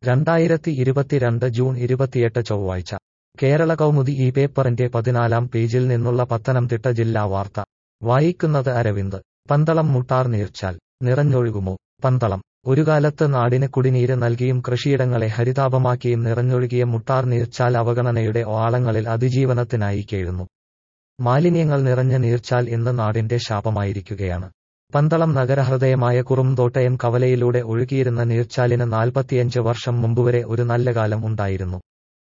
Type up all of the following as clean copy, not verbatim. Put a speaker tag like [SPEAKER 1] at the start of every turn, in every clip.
[SPEAKER 1] 2022 June 28 ചൊവ്വാഴ്ച കേരള കൗമുദി ഈ പേപ്പറിന്റെ 14-ാം പേജിൽ നിന്നുള്ള പത്തനംതിട്ട ജില്ലാ വാർത്ത വായിക്കുന്നത് അരവിന്ദ്. പന്തളം മുട്ടാർ നീർച്ചാൽ നിറഞ്ഞൊഴുകുമോ? പന്തളം. ഒരു കാലത്ത് നാടിന് കുടിനീര് നൽകിയും കൃഷിയിടങ്ങളെ ഹരിതാഭമാക്കിയും നിറഞ്ഞൊഴുകിയ മുട്ടാർ നീർച്ചാൽ അവഗണനയുടെ ഓളങ്ങളിൽ അതിജീവനത്തിനായി കേഴുന്നു. മാലിന്യങ്ങൾ നിറഞ്ഞ നീർച്ചാൽ ഇന്ന് നാടിന്റെ ശാപമായിരിക്കുകയാണ്. പന്തളം നഗരഹൃദയമായ കുറുംതോട്ടയം കവലയിലൂടെ ഒഴുകിയിരുന്ന നീർച്ചാലിന് 45 വർഷം മുമ്പുവരെ ഒരു നല്ല കാലം ഉണ്ടായിരുന്നു.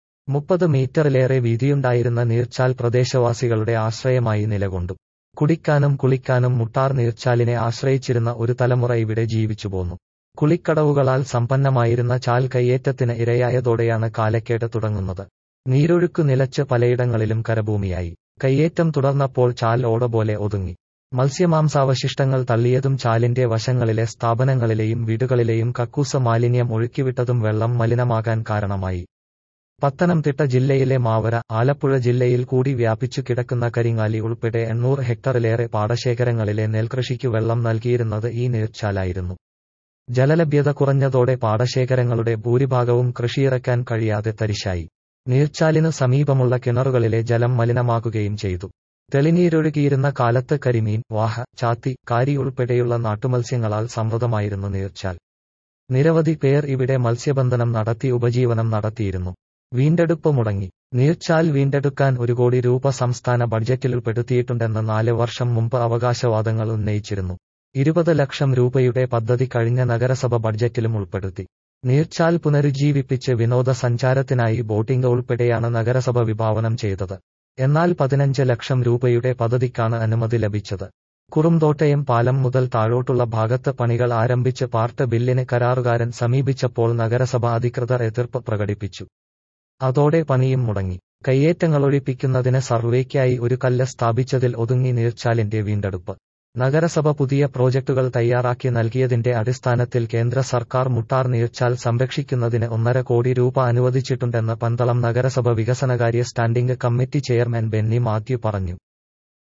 [SPEAKER 1] 30 മീറ്ററിലേറെ വീതിയുണ്ടായിരുന്ന നീർച്ചാൽ പ്രദേശവാസികളുടെ ആശ്രയമായി നിലകൊണ്ടു. കുടിക്കാനും കുളിക്കാനും മുട്ടാർ നീർച്ചാലിനെ ആശ്രയിച്ചിരുന്ന ഒരു തലമുറ ഇവിടെ ജീവിച്ചുപോന്നു. കുളിക്കടവുകളാൽ സമ്പന്നമായിരുന്ന ചാൽ കയ്യേറ്റത്തിന് ഇരയായതോടെയാണ് കാലക്കേട് തുടങ്ങുന്നത്. നീരൊഴുക്കു നിലച്ച് പലയിടങ്ങളിലും കരഭൂമിയായി. കയ്യേറ്റം തുടർന്നപ്പോൾ ചാൽ ഓട പോലെ ഒതുങ്ങി. മത്സ്യമാംസാവശിഷ്ടങ്ങൾ തള്ളിയതും ചാലിന്റെ വശങ്ങളിലെ സ്ഥാപനങ്ങളിലെയും വീടുകളിലെയും കക്കൂസ മാലിന്യം ഒഴുക്കിവിട്ടതും വെള്ളം മലിനമാകാൻ കാരണമായി. പത്തനംതിട്ട ജില്ലയിലെ മാവര, ആലപ്പുഴ ജില്ലയിൽ കൂടി വ്യാപിച്ചു കിടക്കുന്ന കരിങ്ങാലി ഉൾപ്പെടെ 800 ഹെക്ടറിലേറെ പാടശേഖരങ്ങളിലെ നെൽകൃഷിക്ക് വെള്ളം നൽകിയിരുന്നത് ഈ നീർച്ചാലായിരുന്നു. ജലലഭ്യത കുറഞ്ഞതോടെ പാടശേഖരങ്ങളുടെ ഭൂരിഭാഗവും കൃഷിയിറക്കാൻ കഴിയാതെ തരിശായി. നീർച്ചാലിനു സമീപമുള്ള കിണറുകളിലെ ജലം മലിനമാകുകയും ചെയ്തു. തെളിനീരൊഴുകിയിരുന്ന കാലത്ത് കരിമീൻ, വാഹ, ചാത്തി, കാരി ഉൾപ്പെടെയുള്ള നാട്ടുമത്സ്യങ്ങളാൽ സമൃദ്ധമായിരുന്നു നീർച്ചാൽ. നിരവധി പേർ ഇവിടെ മത്സ്യബന്ധനം നടത്തി ഉപജീവനം നടത്തിയിരുന്നു. വീണ്ടെടുപ്പ് മുടങ്ങി. നീർച്ചാൽ വീണ്ടെടുക്കാൻ 1 കോടി രൂപ സംസ്ഥാന ബഡ്ജറ്റിൽ ഉൾപ്പെടുത്തിയിട്ടുണ്ടെന്ന് 4 വർഷം മുമ്പ് അവകാശവാദങ്ങൾ ഉന്നയിച്ചിരുന്നു. 20 ലക്ഷം രൂപയുടെ പദ്ധതി കഴിഞ്ഞ നഗരസഭ ബഡ്ജറ്റിലും ഉൾപ്പെടുത്തി. നീർച്ചാൽ പുനരുജ്ജീവിപ്പിച്ച് വിനോദസഞ്ചാരത്തിനായി ബോട്ടിംഗ് ഉൾപ്പെടെയാണ് നഗരസഭ വിഭാവനം ചെയ്തത്. എന്നാൽ 15 ലക്ഷം രൂപയുടെ പദ്ധതിക്കാണ് അനുമതി ലഭിച്ചത്. കുറുംതോട്ടയം പാലം മുതൽ താഴോട്ടുള്ള ഭാഗത്ത് പണികൾ ആരംഭിച്ച് പാർട്ട് ബില്ലിന് കരാറുകാരൻ സമീപിച്ചപ്പോൾ നഗരസഭ അധികൃതർ എതിർപ്പ് പ്രകടിപ്പിച്ചു. അതോടെ പണിയും മുടങ്ങി. കയ്യേറ്റങ്ങളൊഴിപ്പിക്കുന്നതിന് സർവേക്കായി ഒരു കല്ല് സ്ഥാപിച്ചതിൽ ഒതുങ്ങി നീർച്ചാലിന്റെ വീണ്ടെടുപ്പ്. നഗരസഭ പുതിയ പ്രോജക്ടുകൾ തയ്യാറാക്കി നൽകിയതിന്റെ അടിസ്ഥാനത്തിൽ കേന്ദ്ര സർക്കാർ മുട്ടാർ നീർച്ചാൽ സംരക്ഷിക്കുന്നതിന് 1.5 കോടി രൂപ അനുവദിച്ചിട്ടുണ്ടെന്ന് പന്തളം നഗരസഭ വികസനകാര്യ standing committee chairman Benny Mathew പറഞ്ഞു.